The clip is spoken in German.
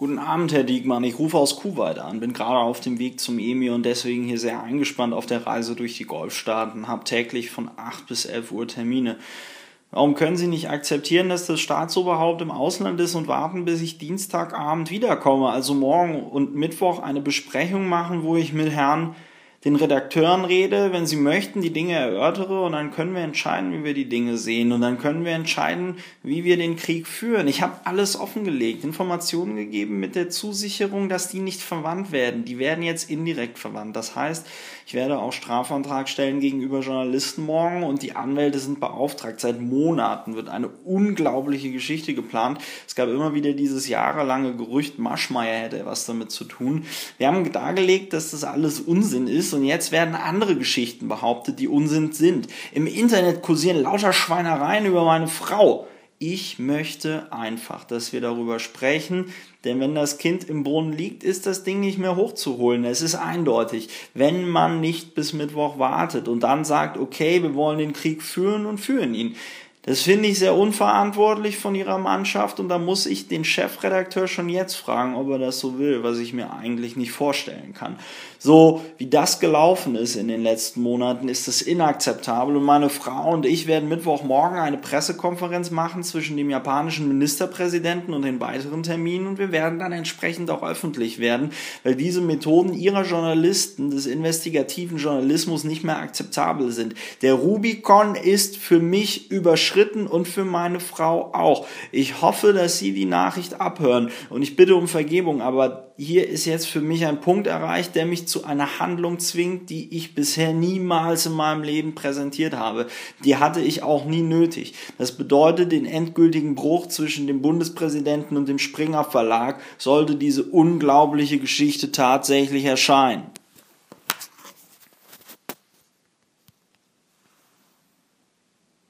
Guten Abend, Herr Diekmann. Ich rufe aus Kuwait an, bin gerade auf dem Weg zum Emir und deswegen hier sehr eingespannt auf der Reise durch die Golfstaaten, habe täglich von 8 bis 11 Uhr Termine. Warum können Sie nicht akzeptieren, dass das Staatsoberhaupt im Ausland ist und warten, bis ich Dienstagabend wiederkomme, also morgen und Mittwoch eine Besprechung machen, wo ich mit den Redakteuren rede, wenn sie möchten, die Dinge erörtere und dann können wir entscheiden, wie wir die Dinge sehen und dann können wir entscheiden, wie wir den Krieg führen. Ich habe alles offengelegt, Informationen gegeben mit der Zusicherung, dass die nicht verwandt werden. Die werden jetzt indirekt verwandt. Das heißt, ich werde auch Strafantrag stellen gegenüber Journalisten morgen und die Anwälte sind beauftragt. Seit Monaten wird eine unglaubliche Geschichte geplant. Es gab immer wieder dieses jahrelange Gerücht, Maschmeyer hätte was damit zu tun. Wir haben dargelegt, dass das alles Unsinn ist und jetzt werden andere Geschichten behauptet, die Unsinn sind. Im Internet kursieren lauter Schweinereien über meine Frau. Ich möchte einfach, dass wir darüber sprechen, denn wenn das Kind im Brunnen liegt, ist das Ding nicht mehr hochzuholen. Es ist eindeutig, wenn man nicht bis Mittwoch wartet und dann sagt, okay, wir wollen den Krieg führen und führen ihn. Das finde ich sehr unverantwortlich von Ihrer Mannschaft und da muss ich den Chefredakteur schon jetzt fragen, ob er das so will, was ich mir eigentlich nicht vorstellen kann. So wie das gelaufen ist in den letzten Monaten, ist das inakzeptabel und meine Frau und ich werden Mittwochmorgen eine Pressekonferenz machen zwischen dem japanischen Ministerpräsidenten und den weiteren Terminen und wir werden dann entsprechend auch öffentlich werden, weil diese Methoden ihrer Journalisten, des investigativen Journalismus nicht mehr akzeptabel sind. Der Rubikon ist für mich überschritten und für meine Frau auch. Ich hoffe, dass Sie die Nachricht abhören und ich bitte um Vergebung, aber hier ist jetzt für mich ein Punkt erreicht, der mich zu einer Handlung zwingt, die ich bisher niemals in meinem Leben präsentiert habe. Die hatte ich auch nie nötig. Das bedeutet den endgültigen Bruch zwischen dem Bundespräsidenten und dem Springer Verlag, sollte diese unglaubliche Geschichte tatsächlich erscheinen.